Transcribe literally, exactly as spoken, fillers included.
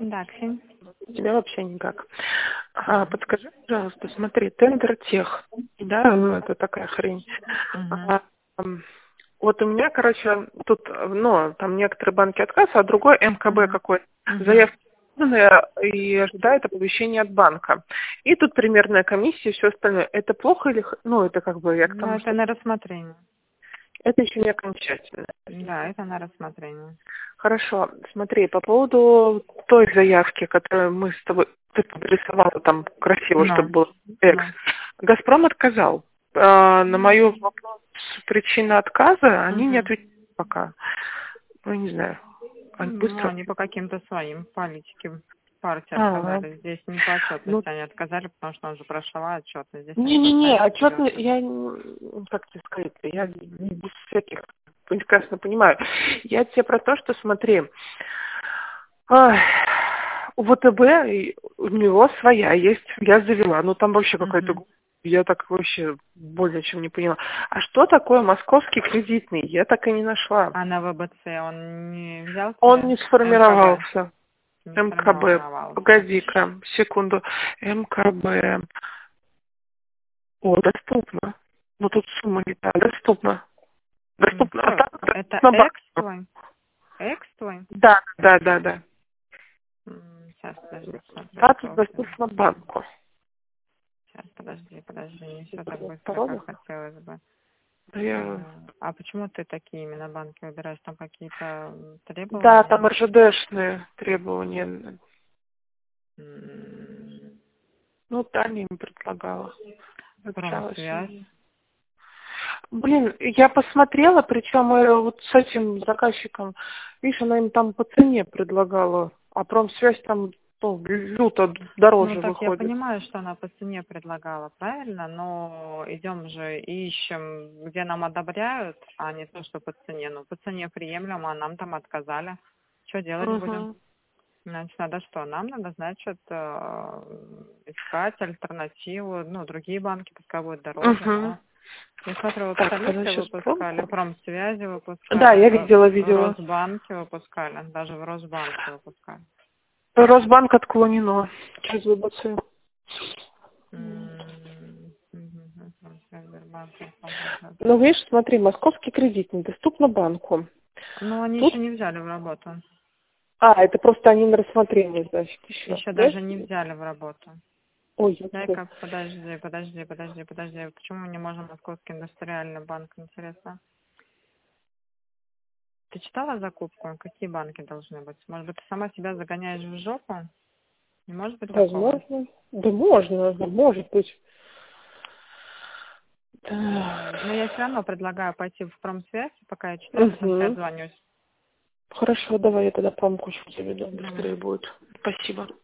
Да, Ксень. Тебя вообще никак. А, подскажи, пожалуйста, смотри, тендер тех, да, ну это такая хрень. Угу. А, м, вот у меня, короче, тут, ну, там некоторые банки отказ, а другой МКБ Угу. какой-то. Угу. Заявка поданная и ожидает оповещения от банка. И тут примерная комиссия и все остальное. Это плохо или, х- ну, это как бы я к Ну, тому, это что на рассмотрение. это еще не окончательно. Да, это на рассмотрение. Хорошо, смотри, по поводу той заявки, которую мы с тобой, ты подрисовала там красиво, чтобы Ну, был экс, ну. Газпром отказал. А, на мою вопрос причина отказа они не Угу. ответили пока. Ну, не знаю, они Ну, быстро... они по каким-то своим политике партии А, отказали. Здесь не по ну, отчетности они отказали, потому что он же прошла отчетность. Здесь они по не-не-не, своим отчетно, поддерживают. я, не- как тебе сказать, я без всяких, прекрасно понимаю. Я тебе про то, что смотри, ай, у ВТБ и у него своя есть, я завела, ну там вообще какой-то, Угу. я так вообще более чем не поняла. А что такое московский кредитный? Я так и не нашла. А на ВБЦ он не взял Он себе не МКБ? сформировался. Не МКБ, сформировался. погоди-ка, секунду, МКБ. О, доступно. Ну тут сумма не та, доступно. Ну, Доступно. что? Остаток Это доступно экс банку. твой? Экс твой? Да, да, да, да. М, Сейчас, подожди, посмотрю, Статус кто у тебя. доступно банку. Сейчас, подожди, подожди, не все так Это быстро, как пароля? хотелось бы. Да, я... А а почему ты такие именно банки выбираешь? Там какие-то м, да, требования? там РЖДшные требования. М, Ну, Таня им предлагала. Общалась. Промсвязь? Блин, я посмотрела, причем э, вот с этим заказчиком, видишь, она им там по цене предлагала, а промсвязь там ну, люто Ну, дороже так я выходит. понимаю, что она по цене предлагала, правильно? Но идем же и ищем, где нам одобряют, а не то, что по цене. Ну, по цене приемлемо, а нам там отказали. Что делать будем? Угу. Значит, надо что? Нам надо, значит, э, искать альтернативу. Ну, другие банки пускай будут дороже, Угу. но... Я смотрю, в Так, она Абсолюте сейчас выпускали, промку. в Промсвязи Да, выпускали, я в, видела в видео. Росбанке выпускали, даже в Росбанке выпускали. Росбанк отклонено через ВБЦ. М, мгм, Промсвязь, Сбербанк, Росбанк. Ну, видишь, смотри, московский кредит недоступно банку. Но они Тут, еще не взяли в работу. а, это просто они на рассмотрение, значит, еще, Еще да? даже не взяли в работу. Ой, ёпта. Дай-ка, подожди, подожди, подожди, подожди. Почему мы не можем Московский индустриальный банк, интересно? Ты читала закупку? Какие банки должны быть? Может быть, ты сама себя загоняешь в жопу? Не может быть такого? Возможно. Да можно, может быть. Да. Но я все равно предлагаю пойти в промсвязь, пока я читаю, потом тебе Угу. отзвонюсь. Хорошо, давай я тогда промку заведу, Давай. быстрее будет. Спасибо.